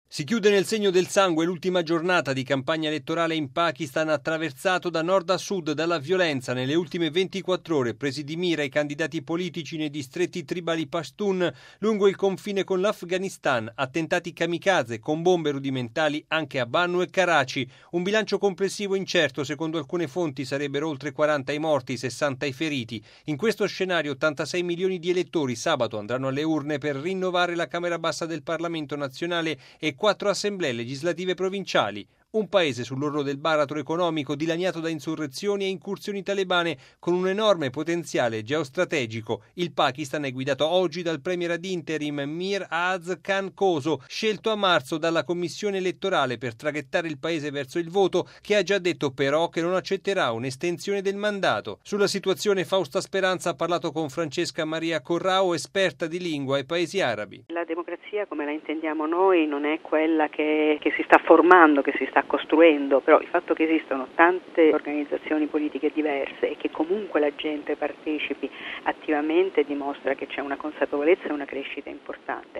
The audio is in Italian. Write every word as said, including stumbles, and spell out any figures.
Si chiude nel segno del sangue l'ultima giornata di campagna elettorale in Pakistan, attraversato da nord a sud dalla violenza. Nelle ultime ventiquattro ore presi di mira i candidati politici nei distretti tribali Pashtun lungo il confine con l'Afghanistan, attentati kamikaze con bombe rudimentali anche a Bannu e Karachi. Un bilancio complessivo incerto, secondo alcune fonti sarebbero oltre quaranta i morti, sessanta i feriti. In questo scenario ottantasei milioni di elettori sabato andranno alle urne per rinnovare la Camera Bassa del Parlamento nazionale e quattro assemblee legislative provinciali. Un paese sull'orlo del baratro economico, dilaniato da insurrezioni e incursioni talebane, con un enorme potenziale geostrategico. Il Pakistan è guidato oggi dal premier ad interim Mir Az Khan Koso, scelto a marzo dalla commissione elettorale per traghettare il paese verso il voto, che ha già detto però che non accetterà un'estensione del mandato. Sulla situazione Fausta Speranza ha parlato con Francesca Maria Corrao, esperta di lingua e paesi arabi. La democrazia, come la intendiamo noi, non è quella che, che si sta formando, che si sta costruendo, però il fatto che esistono tante organizzazioni politiche diverse e che comunque la gente partecipi attivamente dimostra che c'è una consapevolezza e una crescita importante.